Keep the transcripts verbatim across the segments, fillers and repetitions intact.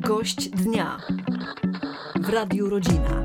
Gość dnia w Radiu Rodzina.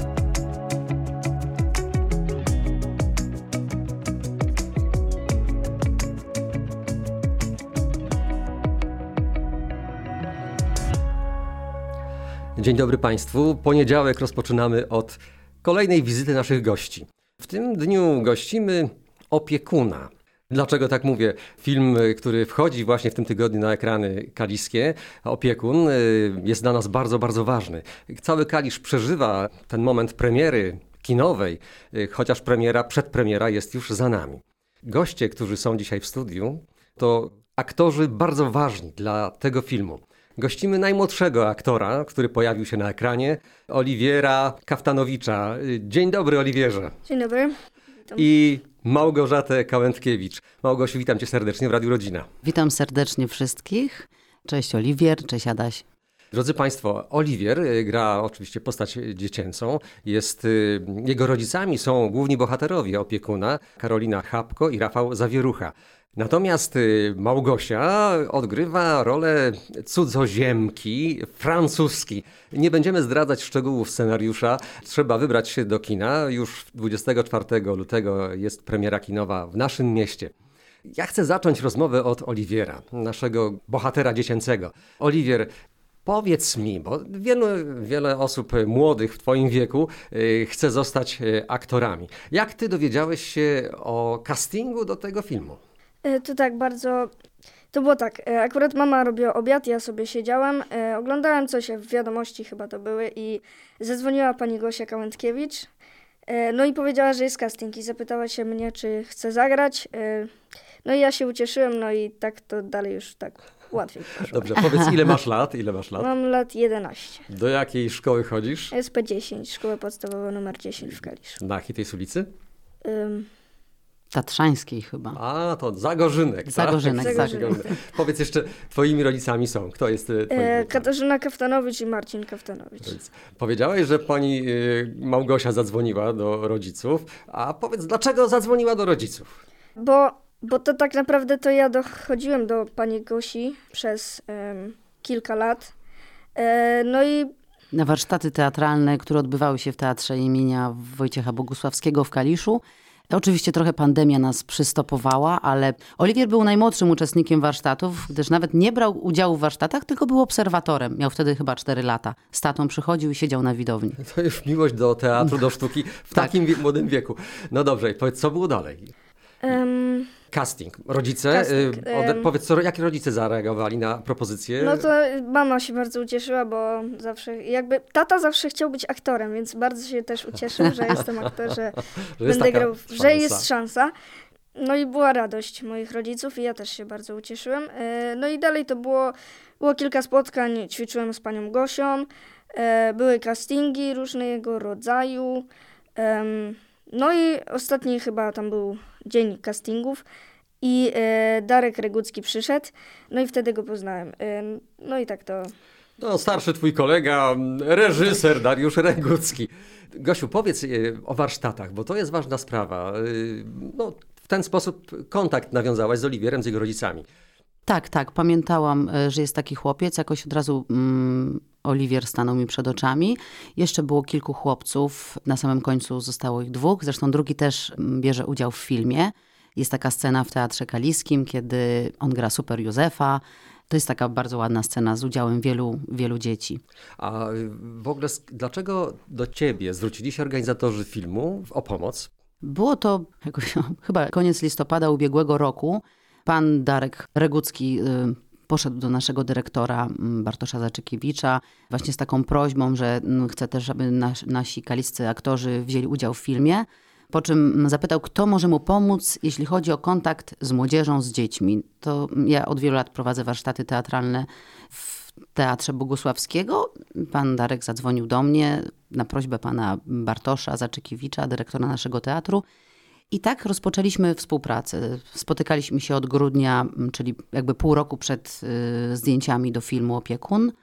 Dzień dobry Państwu. Poniedziałek rozpoczynamy od kolejnej wizyty naszych gości. W tym dniu gościmy opiekuna. Dlaczego tak mówię? Film, który wchodzi właśnie w tym tygodniu na ekrany kaliskie, Opiekun, jest dla nas bardzo, bardzo ważny. Cały Kalisz przeżywa ten moment premiery kinowej, chociaż premiera, przedpremiera jest już za nami. Goście, którzy są dzisiaj w studiu, to aktorzy bardzo ważni dla tego filmu. Gościmy najmłodszego aktora, który pojawił się na ekranie, Oliwiera Kaftanowicza. Dzień dobry, Oliwierze. Dzień dobry. Witam. I Małgorzatę Kałętkiewicz. Małgosiu, witam cię serdecznie w Radiu Rodzina. Witam serdecznie wszystkich. Cześć Oliwier, cześć Adaś. Drodzy Państwo, Oliwier gra oczywiście postać dziecięcą. Jest, jego rodzicami są główni bohaterowie Opiekuna, Karolina Chapko i Rafał Zawierucha. Natomiast Małgosia odgrywa rolę cudzoziemki, francuski. Nie będziemy zdradzać szczegółów scenariusza. Trzeba wybrać się do kina. Już dwudziestego czwartego lutego jest premiera kinowa w naszym mieście. Ja chcę zacząć rozmowę od Oliwiera, naszego bohatera dziecięcego. Oliwier, powiedz mi, bo wielu, wiele osób młodych w twoim wieku y, chce zostać aktorami. Jak ty dowiedziałeś się o castingu do tego filmu? To tak bardzo, to było tak, akurat mama robiła obiad, ja sobie siedziałam, e, oglądałem coś, w wiadomości chyba to były i zadzwoniła pani Gosia Kałętkiewicz, e, no i powiedziała, że jest casting i zapytała się mnie, czy chcę zagrać, e, no i ja się ucieszyłem, no i tak to dalej już tak łatwiej poszło. Dobrze, powiedz ile masz lat, ile masz lat? Mam lat jedenaście. Do jakiej szkoły chodzisz? S P dziesięć, szkoła podstawowa numer dziesięć w Kaliszu. Na jakiej tej ulicy? Um, Tatrzańskiej chyba. A, to Zagorzynek. Zagorzynek, tak? Zagorzynek. Powiedz jeszcze, twoimi rodzicami są. Kto jest twoim e, Katarzyna Kaftanowicz i Marcin Kaftanowicz. Powiedziałeś, że pani y, Małgosia zadzwoniła do rodziców. A powiedz, dlaczego zadzwoniła do rodziców? Bo, bo to tak naprawdę to ja dochodziłem do pani Gosi przez um, kilka lat. E, no i Na warsztaty teatralne, które odbywały się w Teatrze imienia Wojciecha Bogusławskiego w Kaliszu. Oczywiście trochę pandemia nas przystopowała, ale Oliwier był najmłodszym uczestnikiem warsztatów, gdyż nawet nie brał udziału w warsztatach, tylko był obserwatorem. Miał wtedy chyba cztery lata. Z tatą przychodził i siedział na widowni. To już miłość do teatru, do sztuki w Tak. takim wie- młodym wieku. No dobrze, powiedz, co było dalej? um, Casting. Rodzice, Casting, y, ode, em. powiedz, co, jak rodzice zareagowali na propozycję? no to mama się bardzo ucieszyła, bo zawsze, jakby tata zawsze chciał być aktorem, więc bardzo się też ucieszył, że jestem aktorem, że, Że jest będę taka grał, szansa. że jest szansa. No i była radość moich rodziców i ja też się bardzo ucieszyłem. E, No i dalej to było, było kilka spotkań, ćwiczyłem z panią Gosią, e, były castingi różnego rodzaju. Em, No i ostatni chyba tam był dzień castingów i e, Darek Regucki przyszedł, no i wtedy go poznałem. E, No i tak to... No, starszy twój kolega, reżyser Dariusz Regucki. Gosiu, powiedz y, o warsztatach, bo to jest ważna sprawa. Y, No, w ten sposób kontakt nawiązałaś z Oliwierem, z jego rodzicami. Tak, tak. Pamiętałam, e, że jest taki chłopiec. Jakoś od razu mm, Oliwier stanął mi przed oczami. Jeszcze było kilku chłopców. Na samym końcu zostało ich dwóch. Zresztą drugi też mm, bierze udział w filmie. Jest taka scena w Teatrze Kaliskim, kiedy on gra Super Józefa. To jest taka bardzo ładna scena z udziałem wielu, wielu dzieci. A y, w ogóle sk- dlaczego do ciebie zwrócili się organizatorzy filmu o pomoc? Było to jakoś, chyba koniec listopada ubiegłego roku. Pan Darek Regucki y, poszedł do naszego dyrektora mm, Bartosza Zaczykiewicza właśnie z taką prośbą, że mm, chce też, aby nas, nasi kaliscy aktorzy wzięli udział w filmie. Po czym mm, zapytał, kto może mu pomóc, jeśli chodzi o kontakt z młodzieżą, z dziećmi. To ja od wielu lat prowadzę warsztaty teatralne w Teatrze Bogusławskiego. Pan Darek zadzwonił do mnie na prośbę pana Bartosza Zaczykiewicza, dyrektora naszego teatru. I tak rozpoczęliśmy współpracę. Spotykaliśmy się od grudnia, czyli jakby pół roku przed y, zdjęciami do filmu Opiekun.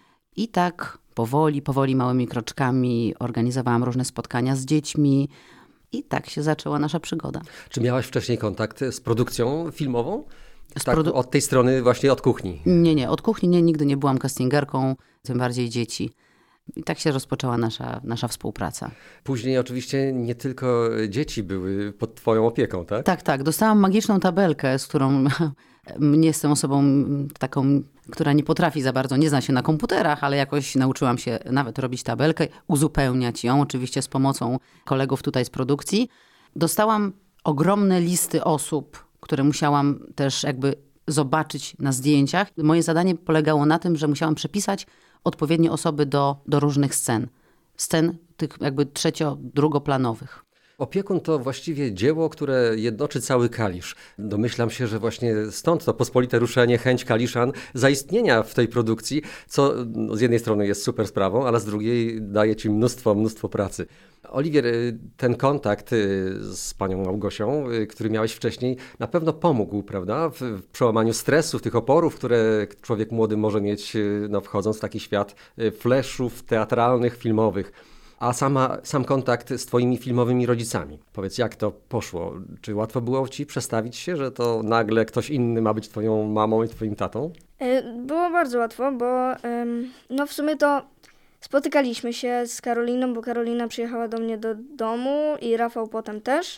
I tak powoli, powoli, małymi kroczkami organizowałam różne spotkania z dziećmi. I tak się zaczęła nasza przygoda. Czy miałaś wcześniej kontakt z produkcją filmową? Z Tak, produ- od tej strony właśnie od kuchni. Nie, nie, od kuchni nie, nigdy nie byłam castingerką, tym bardziej dzieci. I tak się rozpoczęła nasza, nasza współpraca. Później oczywiście nie tylko dzieci były pod twoją opieką, tak? Tak, tak. Dostałam magiczną tabelkę, z którą nie jestem osobą taką, która nie potrafi za bardzo, nie zna się na komputerach, ale jakoś nauczyłam się nawet robić tabelkę, uzupełniać ją, oczywiście z pomocą kolegów tutaj z produkcji. Dostałam ogromne listy osób, które musiałam też jakby zobaczyć na zdjęciach. Moje zadanie polegało na tym, że musiałam przepisać odpowiednie osoby do, do różnych scen. Scen tych jakby trzecio-, drugoplanowych. Opiekun to właściwie dzieło, które jednoczy cały Kalisz. Domyślam się, że właśnie stąd to pospolite ruszenie, chęć Kaliszan zaistnienia w tej produkcji, co no, z jednej strony jest super sprawą, ale z drugiej daje ci mnóstwo, mnóstwo pracy. Oliwier, ten kontakt z panią Małgosią, który miałeś wcześniej, na pewno pomógł, prawda, w, w przełamaniu stresów, tych oporów, które człowiek młody może mieć, no, wchodząc w taki świat fleszów teatralnych, filmowych. A sama, sam kontakt z twoimi filmowymi rodzicami. Powiedz, jak to poszło? Czy łatwo było ci przestawić się, że to nagle ktoś inny ma być twoją mamą i twoim tatą? Było bardzo łatwo, bo ym, no w sumie to spotykaliśmy się z Karoliną, bo Karolina przyjechała do mnie do domu i Rafał potem też.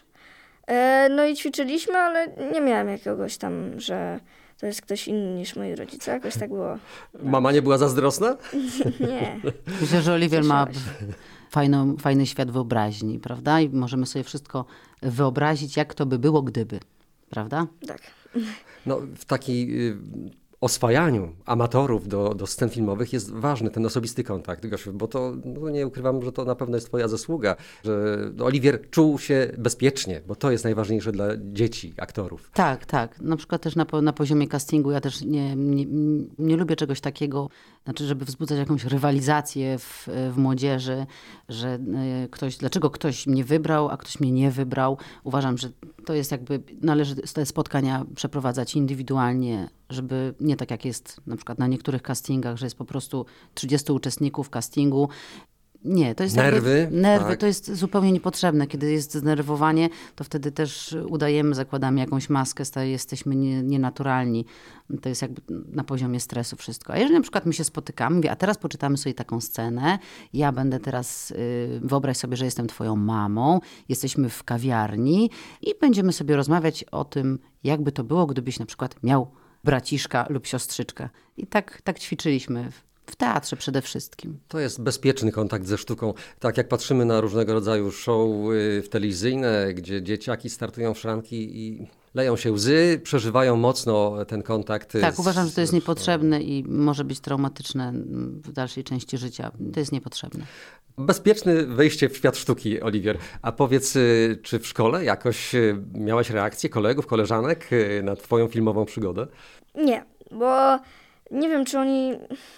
E, no i ćwiczyliśmy, ale nie miałem jakiegoś tam, że to jest ktoś inny niż moi rodzice. Jakoś tak było. Mama nie była zazdrosna? Nie. Myślę, że Oliwier ma Cieszyła się. fajną, fajny świat wyobraźni, prawda? I możemy sobie wszystko wyobrazić, jak to by było, gdyby. Prawda? Tak. No, w takiej y, oswajaniu amatorów do, do scen filmowych jest ważny ten osobisty kontakt, Gosiu, bo to, no nie ukrywam, że to na pewno jest twoja zasługa, że Oliwier czuł się bezpiecznie, bo to jest najważniejsze dla dzieci, aktorów. Tak, tak. Na przykład też na, po- na poziomie castingu ja też nie, nie, nie lubię czegoś takiego, znaczy, żeby wzbudzać jakąś rywalizację w, w młodzieży, że y, ktoś, dlaczego ktoś mnie wybrał, a ktoś mnie nie wybrał. Uważam, że to jest jakby, należy te spotkania przeprowadzać indywidualnie, żeby nie tak jak jest na przykład na niektórych castingach, że jest po prostu trzydziestu uczestników castingu. Nie, to jest Nerwy, jakby, nerwy tak. to jest zupełnie niepotrzebne. Kiedy jest zdenerwowanie, to wtedy też udajemy, zakładamy jakąś maskę, staje, jesteśmy nie, nienaturalni. To jest jakby na poziomie stresu wszystko. A jeżeli na przykład my się spotykamy, mówię, a teraz poczytamy sobie taką scenę, ja będę teraz, y, wyobraź sobie, że jestem twoją mamą, jesteśmy w kawiarni i będziemy sobie rozmawiać o tym, jakby to było, gdybyś na przykład miał braciszka lub siostrzyczkę. I tak, tak ćwiczyliśmy w, w teatrze przede wszystkim. To jest bezpieczny kontakt ze sztuką. Tak jak patrzymy na różnego rodzaju show y, w telewizyjne, gdzie dzieciaki startują w szranki i leją się łzy, przeżywają mocno ten kontakt. Tak, z- uważam, że to jest z- niepotrzebne i może być traumatyczne w dalszej części życia. To jest niepotrzebne. Bezpieczne wejście w świat sztuki, Oliwier. A powiedz, y, czy w szkole jakoś y, miałaś reakcję kolegów, koleżanek y, na twoją filmową przygodę? Nie, bo nie wiem, czy oni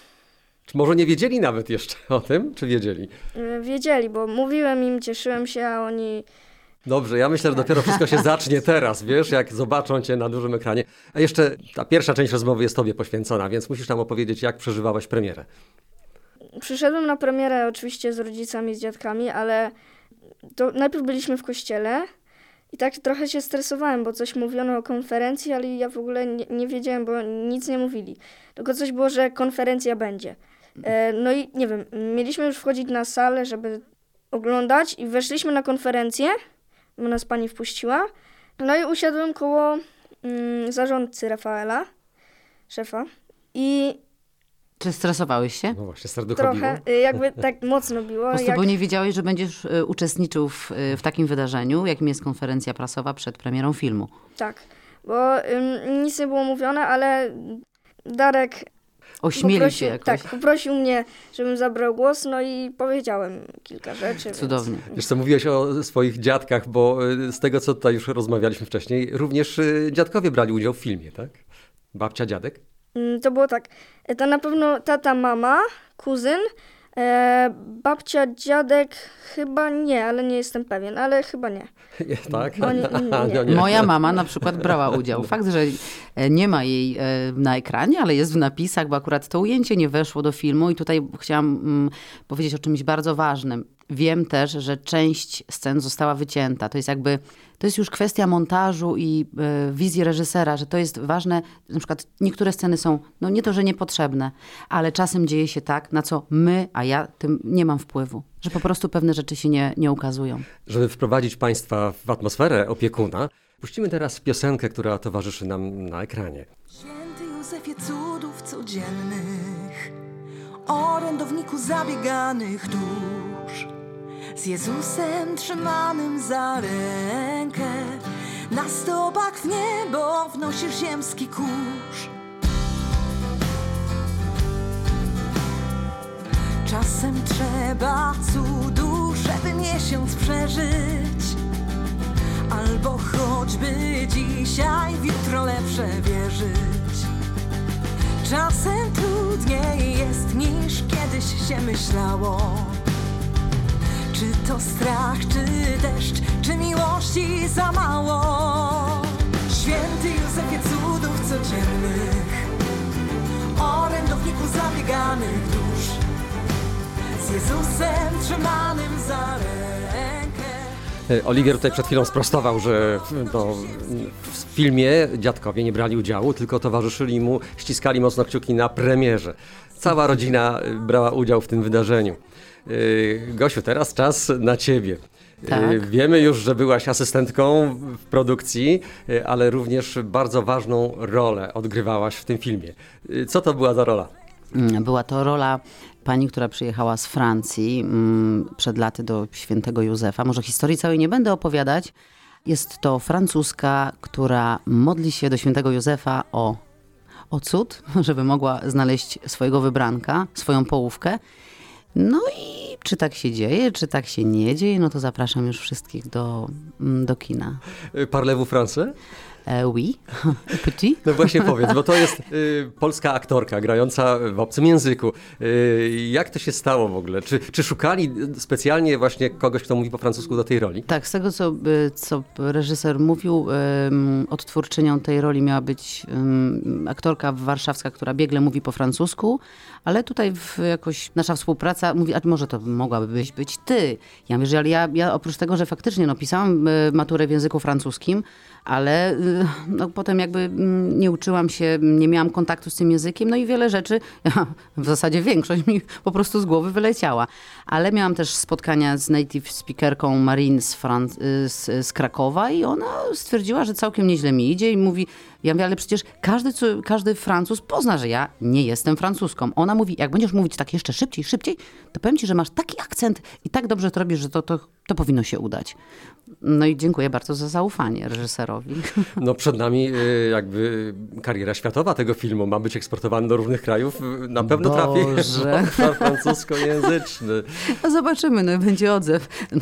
Czy może nie wiedzieli nawet jeszcze o tym, czy wiedzieli? y, wiedzieli, bo mówiłem im, cieszyłem się, a oni... Dobrze, ja myślę, że dopiero wszystko się zacznie teraz, wiesz, jak zobaczą cię na dużym ekranie. A jeszcze ta pierwsza część rozmowy jest tobie poświęcona, więc musisz nam opowiedzieć, jak przeżywałeś premierę. Przyszedłem na premierę oczywiście z rodzicami, z dziadkami, ale to najpierw byliśmy w kościele i tak trochę się stresowałem, bo coś mówiono o konferencji, ale ja w ogóle nie, nie wiedziałem, bo nic nie mówili. Tylko coś było, że konferencja będzie. E, no i nie wiem, mieliśmy już wchodzić na salę, żeby oglądać i weszliśmy na konferencję, bo nas pani wpuściła. No i usiadłem koło mm, zarządcy Rafaela, szefa i Czy stresowałeś się? No właśnie, serducho biło. trochę, y, jakby tak mocno biło. Po prostu, jak... bo nie wiedziałeś, że będziesz y, uczestniczył w, y, w takim wydarzeniu, jakim jest konferencja prasowa przed premierą filmu. Tak, bo ym, nic nie było mówione, ale Darek Ośmielił poprosił, się jakoś. tak, poprosił mnie, żebym zabrał głos, no i powiedziałem kilka rzeczy. Cudownie. Więc... Wiesz co, mówiłeś o swoich dziadkach, bo y, z tego, co tutaj już rozmawialiśmy wcześniej, również y, dziadkowie brali udział w filmie, tak? Babcia, dziadek? Ym, To było tak, e, to na pewno tata, mama, kuzyn, e, babcia, dziadek, chyba nie, ale nie jestem pewien, ale chyba nie. Nie, tak? Oni- nie. No nie. Moja mama na przykład brała udział. Fakt, że e, nie ma jej e, na ekranie, ale jest w napisach, bo akurat to ujęcie nie weszło do filmu i tutaj chciałam mm, powiedzieć o czymś bardzo ważnym. wiem też, że część scen została wycięta. To jest jakby, to jest już kwestia montażu i y, wizji reżysera, że to jest ważne. Na przykład niektóre sceny są, no nie to, że niepotrzebne, ale czasem dzieje się tak, na co my, a ja tym nie mam wpływu. Że po prostu pewne rzeczy się nie, nie ukazują. Żeby wprowadzić Państwa w atmosferę opiekuna, puścimy teraz piosenkę, która towarzyszy nam na ekranie. Święty Józefie cudów codziennych, orędowniku zabieganych dusz, z Jezusem trzymanym za rękę, na stopach w niebo wnosisz ziemski kurz. Czasem trzeba cudu, żeby miesiąc przeżyć, albo choćby dzisiaj w jutro lepsze wierzyć. Czasem trudniej jest niż kiedyś się myślało. Czy to strach, czy deszcz, czy miłości za mało? Święty Józefie cudów codziennych, orędowniku zabieganych dusz, z Jezusem trzymanym za rękę. Oliwier tutaj przed chwilą sprostował, że no, w filmie dziadkowie nie brali udziału, tylko towarzyszyli mu, ściskali mocno kciuki na premierze. Cała rodzina brała udział w tym wydarzeniu. Gosiu, teraz czas na ciebie. Tak. Wiemy już, że byłaś asystentką w produkcji, ale również bardzo ważną rolę odgrywałaś w tym filmie. Co to była za rola? Była to rola pani, która przyjechała z Francji mm, przed laty do Świętego Józefa. Może historii całej nie będę opowiadać. Jest to Francuska, która modli się do Świętego Józefa o, o cud, żeby mogła znaleźć swojego wybranka, swoją połówkę. No i czy tak się dzieje, czy tak się nie dzieje, no to zapraszam już wszystkich do, do kina. Parlez-vous français? E, oui, petit. No właśnie powiedz, bo to jest y, polska aktorka grająca w obcym języku. Y, jak to się stało w ogóle? Czy, czy szukali specjalnie właśnie kogoś, kto mówi po francusku do tej roli? Tak, z tego co, co reżyser mówił, um, odtwórczynią tej roli miała być um, aktorka warszawska, która biegle mówi po francusku, ale tutaj w jakoś nasza współpraca mówi, a może to mogłaby być, być ty. Ja mówię, że ja, ja oprócz tego, że faktycznie no, pisałam maturę w języku francuskim, ale no, potem jakby nie uczyłam się, nie miałam kontaktu z tym językiem, no i wiele rzeczy, ja, w zasadzie większość mi po prostu z głowy wyleciała. Ale miałam też spotkania z native speakerką Marine z, Fran- z, z Krakowa i ona stwierdziła, że całkiem nieźle mi idzie i mówi, ja mówię, ale przecież każdy, każdy Francuz pozna, że ja nie jestem Francuzką. Ona mówi, jak będziesz mówić tak jeszcze szybciej, szybciej, to powiem ci, że masz taki akcent i tak dobrze to robisz, że to, to, to powinno się udać. No i dziękuję bardzo za zaufanie reżyserowi. No przed nami jakby kariera światowa tego filmu. Ma być eksportowany do różnych krajów. Na pewno trafi w obszar francuskojęzyczny. No zobaczymy, no będzie odzew. No.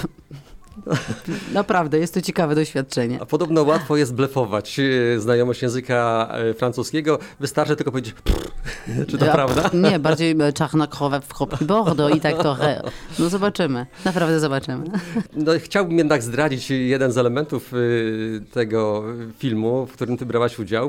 Naprawdę, jest to ciekawe doświadczenie. A podobno łatwo jest blefować znajomość języka francuskiego. Wystarczy tylko powiedzieć czy to ja, prawda? Nie, bardziej czarnokrowe w Hopki Bordeaux i tak trochę. No zobaczymy, naprawdę zobaczymy. No, chciałbym jednak zdradzić jeden z elementów tego filmu, w którym ty brałaś udział.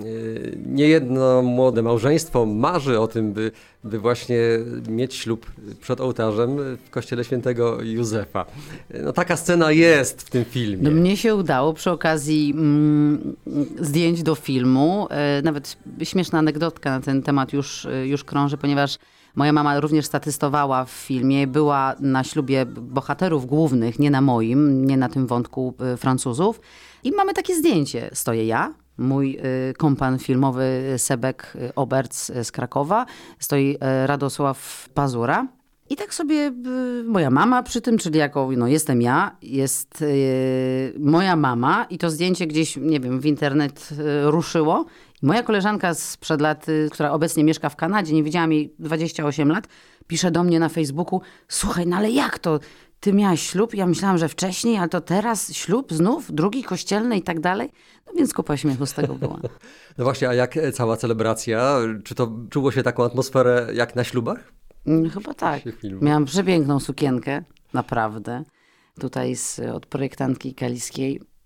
Niejedno młode małżeństwo marzy o tym, by, by właśnie mieć ślub przed ołtarzem w kościele Świętego Józefa. No taka scena jest w tym filmie. No, mnie się udało przy okazji mm, zdjęć do filmu. E, nawet śmieszna anegdotka na ten temat już, już krąży, ponieważ moja mama również statystowała w filmie. Była na ślubie bohaterów głównych, nie na moim, nie na tym wątku y, Francuzów. I mamy takie zdjęcie. Stoję ja, mój y, kompan filmowy Sebek Oberc z Krakowa, stoi y, Radosław Pazura. I tak sobie y, moja mama przy tym, czyli jako no, jestem ja, jest y, moja mama i to zdjęcie gdzieś, nie wiem, w internet y, ruszyło. Moja koleżanka sprzed lat, y, która obecnie mieszka w Kanadzie, nie widziałam jej dwadzieścia osiem lat, pisze do mnie na Facebooku, słuchaj, no ale jak to? Ty miałaś ślub? Ja myślałam, że wcześniej, ale to teraz ślub znów, drugi kościelny i tak dalej. No więc kupa śmiechu z tego była. No właśnie, a jak cała celebracja? Czy to czuło się taką atmosferę jak na ślubach? Chyba tak. Miałam przepiękną sukienkę, naprawdę. Tutaj z, od projektantki kaliskiej.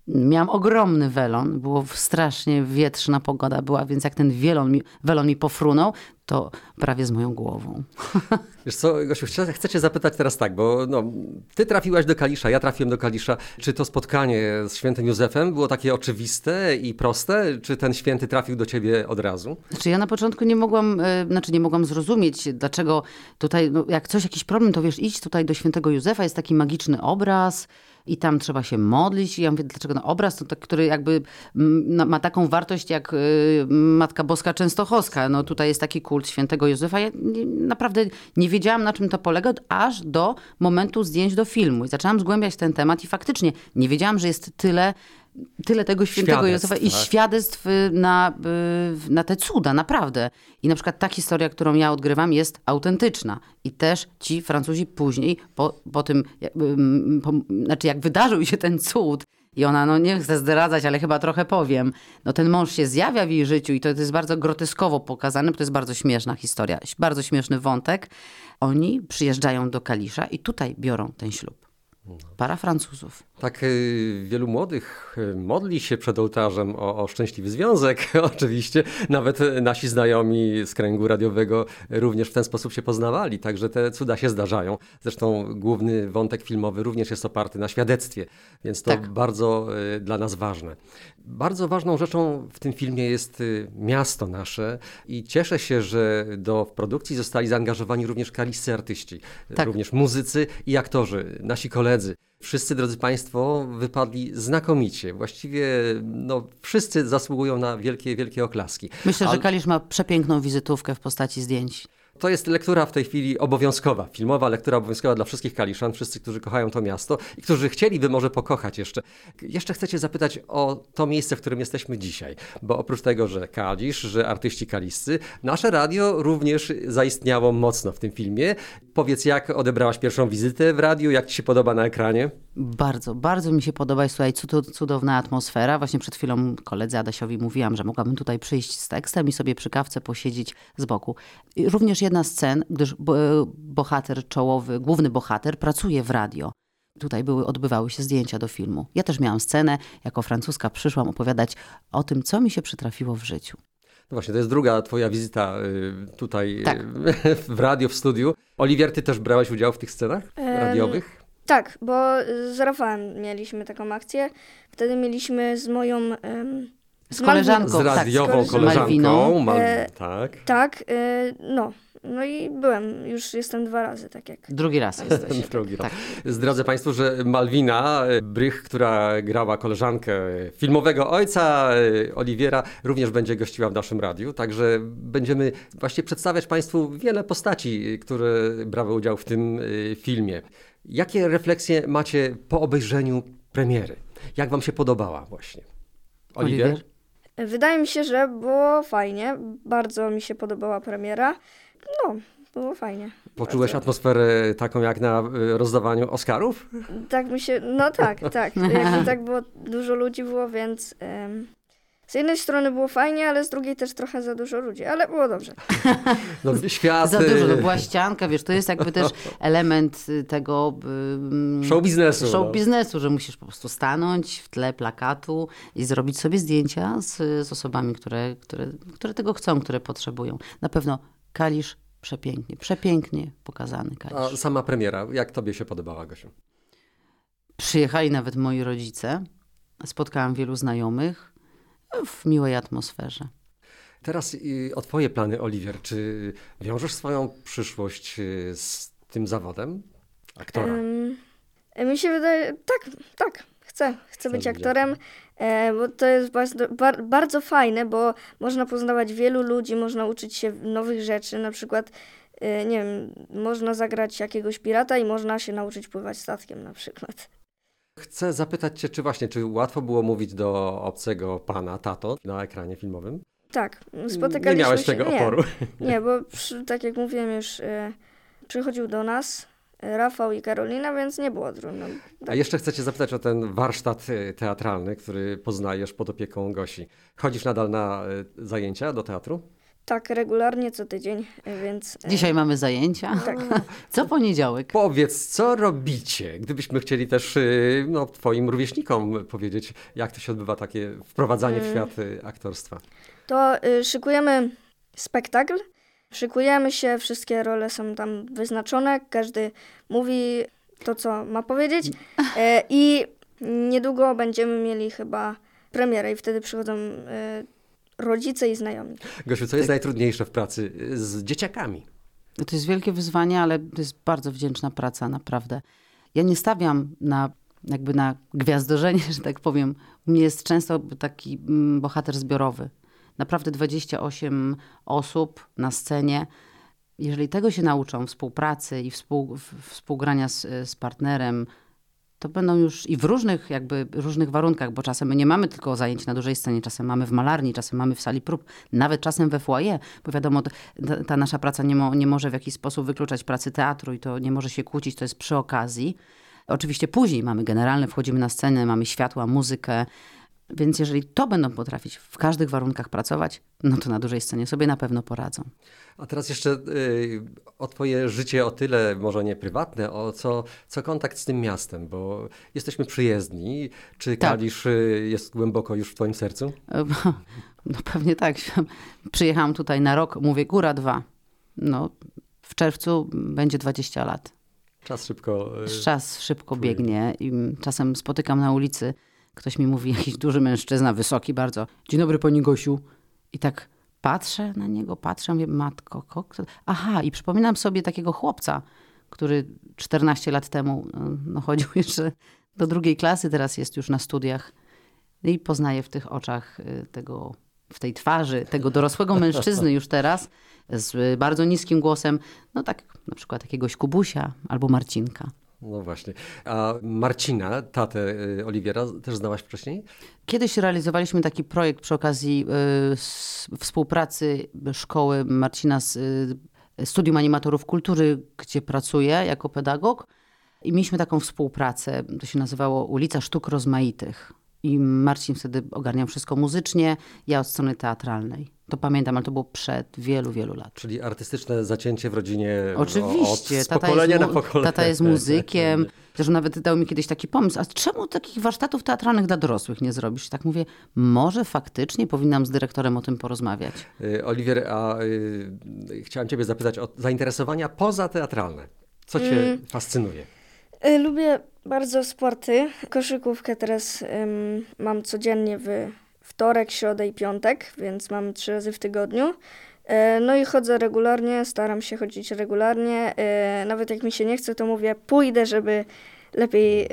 Miałam ogromny welon, było strasznie wietrzna pogoda była, więc jak ten welon mi, welon mi pofrunął, to prawie z moją głową. Wiesz co, Gosiu, chcę, chcę cię zapytać teraz tak, bo no, ty trafiłaś do Kalisza, ja trafiłem do Kalisza. Czy to spotkanie z świętym Józefem było takie oczywiste i proste? Czy ten święty trafił do ciebie od razu? Znaczy ja na początku nie mogłam, y, znaczy nie mogłam zrozumieć, dlaczego tutaj, no, jak coś, jakiś problem, to wiesz, idź tutaj do świętego Józefa, jest taki magiczny obraz i tam trzeba się modlić. I ja mówię, dlaczego no, obraz, to, tak, który jakby m, ma taką wartość jak y, Matka Boska Częstochowska. No tutaj jest taki kult świętego Józefa. Ja nie, naprawdę nie wiedziałam, na czym to polega, aż do momentu zdjęć do filmu. I zaczęłam zgłębiać ten temat i faktycznie nie wiedziałam, że jest tyle tyle tego świętego Świadectw, Józefa i tak? świadectw na, y, na te cuda, naprawdę. I na przykład ta historia, którą ja odgrywam, jest autentyczna. I też ci Francuzi później, po, po tym, jakby, po, znaczy jak wydarzył się ten cud, i ona, no nie chcę zdradzać, ale chyba trochę powiem, no ten mąż się zjawia w jej życiu i to, to jest bardzo groteskowo pokazane, bo to jest bardzo śmieszna historia, bardzo śmieszny wątek. Oni przyjeżdżają do Kalisza i tutaj biorą ten ślub. Para Francuzów. Tak y, wielu młodych y, modli się przed ołtarzem o, o szczęśliwy związek. Oczywiście nawet nasi znajomi z kręgu radiowego również w ten sposób się poznawali, także te cuda się zdarzają. Zresztą główny wątek filmowy również jest oparty na świadectwie, więc to Tak. bardzo y, dla nas ważne. Bardzo ważną rzeczą w tym filmie jest y, miasto nasze i cieszę się, że do produkcji zostali zaangażowani również kaliscy artyści, Tak. również muzycy i aktorzy, nasi koledzy. Wszyscy, drodzy Państwo, wypadli znakomicie. Właściwie no, wszyscy zasługują na wielkie, wielkie oklaski. Myślę, Ale że Kalisz ma przepiękną wizytówkę w postaci zdjęć. to jest lektura w tej chwili obowiązkowa, filmowa lektura obowiązkowa dla wszystkich Kaliszan, wszyscy, którzy kochają to miasto i którzy chcieliby może pokochać jeszcze. Jeszcze chcę cię zapytać o to miejsce, w którym jesteśmy dzisiaj, bo oprócz tego, że Kalisz, że artyści kaliscy, nasze radio również zaistniało mocno w tym filmie. Powiedz, jak odebrałaś pierwszą wizytę w radiu, jak ci się podoba na ekranie? Bardzo, bardzo mi się podoba. Jest tutaj cud- cudowna atmosfera. Właśnie przed chwilą koledze Adasiowi mówiłam, że mogłabym tutaj przyjść z tekstem i sobie przy kawce posiedzieć z boku. I również jedna z scen, gdyż bo- bohater czołowy, główny bohater pracuje w radio. Tutaj były, odbywały się zdjęcia do filmu. Ja też miałam scenę, jako francuska przyszłam opowiadać o tym, co mi się przytrafiło w życiu. No właśnie, to jest druga twoja wizyta y, tutaj Tak. y, w radio, w studiu. Oliwier, ty też brałeś udział w tych scenach radiowych? Tak, bo z Rafałem mieliśmy taką akcję. Wtedy mieliśmy z moją... em, Z koleżanką. Z tak, radiową z koleżanką. Malwiną. Mal... E, tak. Tak, y, no. No i byłem, już jestem dwa razy, tak jak... Drugi raz jesteś. Drugi raz. Tak. Zdradzę Państwu, że Malwina Brych, która grała koleżankę filmowego ojca Oliwiera, również będzie gościła w naszym radiu. Także będziemy właśnie przedstawiać Państwu wiele postaci, które brały udział w tym y, filmie. Jakie refleksje macie po obejrzeniu premiery? Jak Wam się podobała właśnie? Oliwier? Oliwier? Wydaje mi się, że było fajnie. Bardzo mi się podobała premiera. No, było fajnie. Poczułeś Bardzo. atmosferę taką jak na y, rozdawaniu Oscarów? Tak mi się... No tak, tak. Jakby tak było, dużo ludzi było, więc... em, z jednej strony było fajnie, ale z drugiej też trochę za dużo ludzi, ale było dobrze. No, świat... Za dużo, y, to była ścianka, wiesz, to jest jakby też element y, tego... y, Show biznesu. show no. biznesu, że musisz po prostu stanąć w tle plakatu i zrobić sobie zdjęcia z, z osobami, które, które, które tego chcą, które potrzebują. Na pewno Kalisz przepięknie, przepięknie pokazany A Kalisz. sama premiera, jak tobie się podobała, Gosiu? Przyjechali nawet moi rodzice, spotkałam wielu znajomych w miłej atmosferze. Teraz y, o twoje plany, Oliwier. Czy wiążesz swoją przyszłość y, z tym zawodem aktora? Em, mi się wydaje... Tak, tak. Chcę. Chcę być być aktorem, e, bo to jest bardzo, bar, bardzo fajne, bo można poznawać wielu ludzi, można uczyć się nowych rzeczy. Na przykład, e, nie wiem, można zagrać jakiegoś pirata i można się nauczyć pływać statkiem na przykład. Chcę zapytać cię, czy właśnie, czy łatwo było mówić do obcego pana, tato, na ekranie filmowym? Tak, spotykaliśmy Nie miałeś się... tego oporu. Nie, nie bo przy, tak jak mówiłem już, e, przychodził do nas e, Rafał i Karolina, więc nie było trudno. A jeszcze chcę cię zapytać o ten warsztat y, teatralny, który poznajesz pod opieką Gosi. Chodzisz nadal na y, zajęcia do teatru? Tak, regularnie co tydzień, więc... e, Dzisiaj mamy zajęcia. Tak. Co poniedziałek? Powiedz, co robicie? Gdybyśmy chcieli też y, no, twoim rówieśnikom powiedzieć, jak to się odbywa takie wprowadzanie w świat y, aktorstwa. To y, szykujemy spektakl, szykujemy się, wszystkie role są tam wyznaczone, każdy mówi to, co ma powiedzieć e, i niedługo będziemy mieli chyba premierę i wtedy przychodzą e, rodzice i znajomi. Gosiu, co jest najtrudniejsze w pracy y, z dzieciakami? To jest wielkie wyzwanie, ale to jest bardzo wdzięczna praca, naprawdę. Ja nie stawiam na jakby na gwiazdorzenie, że tak powiem. U mnie jest często taki mm, bohater zbiorowy. Naprawdę dwadzieścia osiem osób na scenie. Jeżeli tego się nauczą, współpracy i współ, w- współgrania z, z partnerem, to będą już i w różnych jakby różnych warunkach, bo czasem my nie mamy tylko zajęć na dużej scenie, czasem mamy w malarni, czasem mamy w sali prób, nawet czasem we foyer, bo wiadomo, ta, ta nasza praca nie, mo, nie może w jakiś sposób wykluczać pracy teatru i to nie może się kłócić, to jest przy okazji. Oczywiście później mamy generalne, wchodzimy na scenę, mamy światła, muzykę, więc jeżeli to będą potrafić w każdych warunkach pracować, no to na dużej scenie sobie na pewno poradzą. A teraz jeszcze y, o twoje życie o tyle, może nie prywatne, o co, co kontakt z tym miastem, bo jesteśmy przyjezdni. Czy Tak. Kalisz y, jest głęboko już w twoim sercu? No pewnie tak. Przyjechałam tutaj na rok, mówię góra dwa. No w czerwcu będzie dwadzieścia lat. Czas szybko... y, Czas szybko płynie. biegnie i czasem spotykam na ulicy, ktoś mi mówi, jakiś duży mężczyzna, wysoki bardzo. Dzień dobry pani Gosiu. I tak patrzę na niego, patrzę, mówię, matko, kok. Aha, i przypominam sobie takiego chłopca, który czternaście lat temu no, chodził jeszcze do drugiej klasy, teraz jest już na studiach. I poznaję w tych oczach y, tego, w tej twarzy tego dorosłego mężczyzny już teraz z bardzo niskim głosem, no tak na przykład jakiegoś Kubusia albo Marcinka. No właśnie. A Marcina, tatę y, Oliwiera, też znałaś wcześniej? Kiedyś realizowaliśmy taki projekt przy okazji y, s- współpracy szkoły Marcina z y, Studium Animatorów Kultury, gdzie pracuję jako pedagog. I mieliśmy taką współpracę, to się nazywało Ulica Sztuk Rozmaitych. I Marcin wtedy ogarniał wszystko muzycznie, ja od strony teatralnej. To pamiętam, ale to było przed wielu, wielu lat. Czyli artystyczne zacięcie w rodzinie no, Oczywiście, od tata pokolenia jest, na mu- pokolenie. tata jest muzykiem. Zresztą nawet dał mi kiedyś taki pomysł, a czemu takich warsztatów teatralnych dla dorosłych nie zrobisz? Tak mówię, może faktycznie powinnam z dyrektorem o tym porozmawiać. Y, Oliwier, a y, chciałem ciebie zapytać o zainteresowania pozateatralne. Co cię Mm. fascynuje? Y, Lubię bardzo sporty. Koszykówkę teraz ym, mam codziennie w wtorek, środę i piątek, więc mam trzy razy w tygodniu. E, No i chodzę regularnie, staram się chodzić regularnie. E, Nawet jak mi się nie chce, to mówię, pójdę, żeby lepiej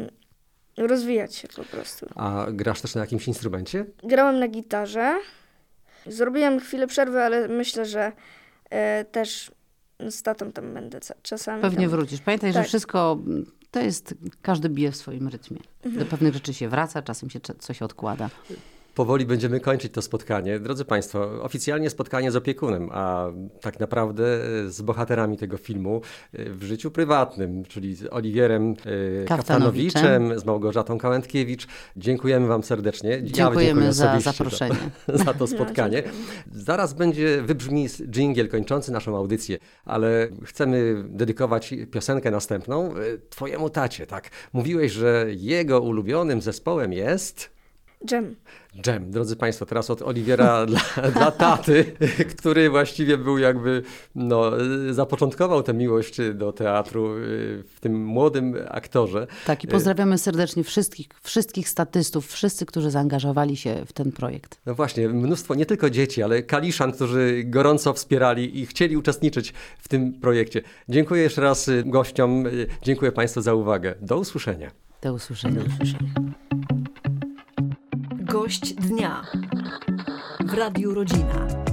ym, rozwijać się po prostu. A grasz też na jakimś instrumencie? Grałem na gitarze. Zrobiłem chwilę przerwy, ale myślę, że e, też z tatą tam będę ca- czasami. Pewnie tam. wrócisz. Pamiętaj, że Tak. wszystko to jest, każdy bije w swoim rytmie. Do pewnych rzeczy się wraca, czasem się cze- coś odkłada. Powoli będziemy kończyć to spotkanie. Drodzy Państwo, oficjalnie spotkanie z opiekunem, a tak naprawdę z bohaterami tego filmu w życiu prywatnym, czyli z Oliwierem e, Kaftanowiczem. Kaftanowiczem, z Małgorzatą Kałętkiewicz. Dziękujemy Wam serdecznie. Ja Dziękujemy za osobiście zaproszenie. Za, za to spotkanie. Zaraz będzie wybrzmi dżingiel kończący naszą audycję, ale chcemy dedykować piosenkę następną e, Twojemu tacie, tak? Mówiłeś, że jego ulubionym zespołem jest... Dżem. Dżem. Drodzy Państwo, teraz od Oliwiera dla, dla taty, który właściwie był jakby, no, zapoczątkował tę miłość do teatru w tym młodym aktorze. Tak, i pozdrawiamy serdecznie wszystkich, wszystkich statystów, wszyscy, którzy zaangażowali się w ten projekt. No właśnie, mnóstwo nie tylko dzieci, ale kaliszan, którzy gorąco wspierali i chcieli uczestniczyć w tym projekcie. Dziękuję jeszcze raz gościom, dziękuję Państwu za uwagę. Do usłyszenia. Do usłyszenia. Gość dnia w Radiu Rodzina.